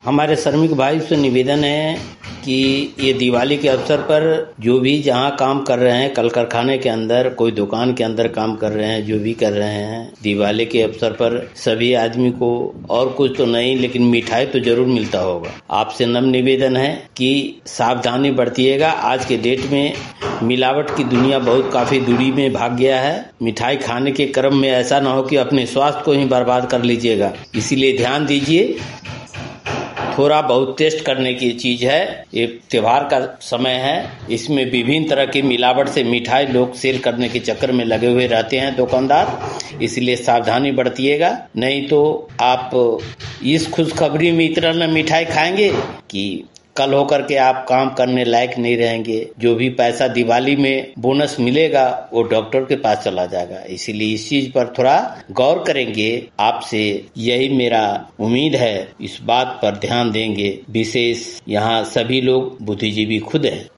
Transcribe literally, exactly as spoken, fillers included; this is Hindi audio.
हमारे श्रमिक भाई से निवेदन है कि ये दिवाली के अवसर पर जो भी जहाँ काम कर रहे हैं, कल कारखाने के अंदर, कोई दुकान के अंदर काम कर रहे हैं, जो भी कर रहे हैं, दिवाली के अवसर पर सभी आदमी को और कुछ तो नहीं लेकिन मिठाई तो जरूर मिलता होगा। आपसे नम्र निवेदन है कि सावधानी बरतिएगा। आज के डेट में मिलावट की दुनिया बहुत काफी दूरी में भाग गया है। मिठाई खाने के क्रम में ऐसा ना हो कि अपने स्वास्थ्य को ही बर्बाद कर लीजिएगा। इसीलिए ध्यान दीजिए। थोड़ा बहुत टेस्ट करने की चीज है। ये त्योहार का समय है, इसमें विभिन्न तरह की मिलावट से मिठाई लोग सेल करने के चक्कर में लगे हुए रहते हैं दुकानदार। इसलिए सावधानी बरतिएगा, नहीं तो आप इस खुशखबरी में इतना न मिठाई खाएंगे कि कल होकर के आप काम करने लायक नहीं रहेंगे। जो भी पैसा दिवाली में बोनस मिलेगा वो डॉक्टर के पास चला जाएगा। इसीलिए इस चीज पर थोड़ा गौर करेंगे। आपसे यही मेरा उम्मीद है, इस बात पर ध्यान देंगे। विशेष यहाँ सभी लोग बुद्धिजीवी खुद हैं।